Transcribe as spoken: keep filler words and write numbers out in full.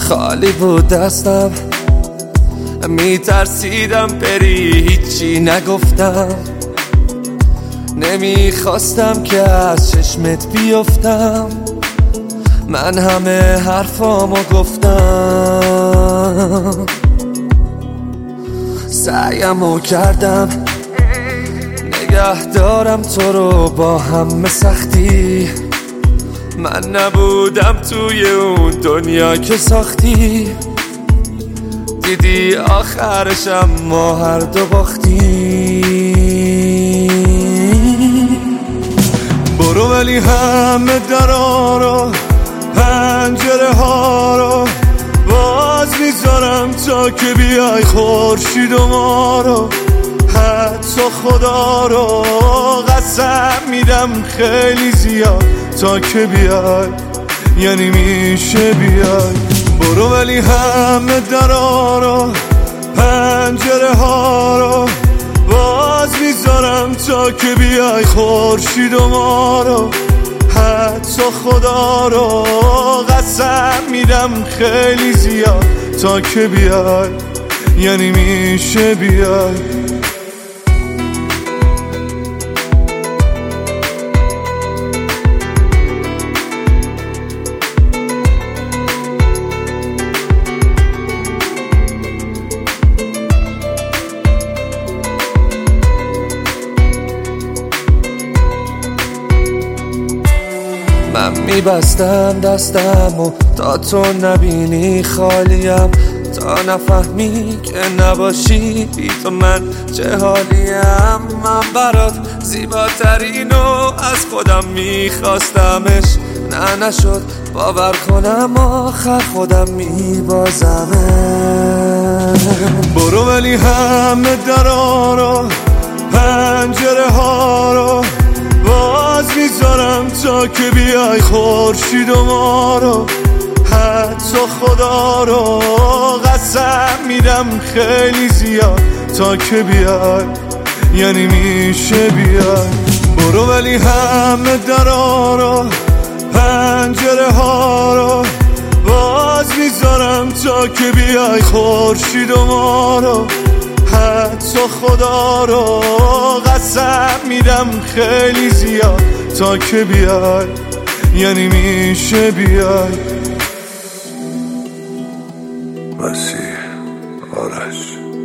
خالی بود دستم، میترسیدم بری هیچی نگفتم، نمیخواستم که از چشمت بیفتم، من همه حرفامو گفتم، سعیمو کردم نگه دارم تو رو با همه سختی، من نبودم توی اون دنیا که ساختی، دیدی آخرشم ما هر دو باختیم. برو ولی همه درا رو پنجره ها رو باز میذارم تا که بیای خورشید و ما رو، حتی خدا رو قسم میدم خیلی زیاد تا که بیای، یعنی میشه بیای. برو ولی همه درا رو پنجره ها رو باز میذارم تا که بیای خورشید و ما رو، حتی خدا رو قسم میدم خیلی زیاد تا که بیای، یعنی میشه بیای. من میبستم دستم و تا تو نبینی خالیم، تا نفهمی که نباشی بی تو من چه حالیم. من برات زیباترینو از خودم میخواستمش، نه نشد باور کنم آخر خودم میبازمه. برو ولی همه درا رو پنجره ها رو باز میذارم تا که بیای خورشید و ما رو، حتی خدا رو قسم میدم خیلی زیاد تا که بیای، یعنی میشه بیای. برو ولی همه درا رو پنجره ها رو باز میذارم تا که بیای خورشید و ما رو، حتی خدا رو قسم میدم خیلی زیاد تا که بیای، یعنی میشه بیای. مسیح آرش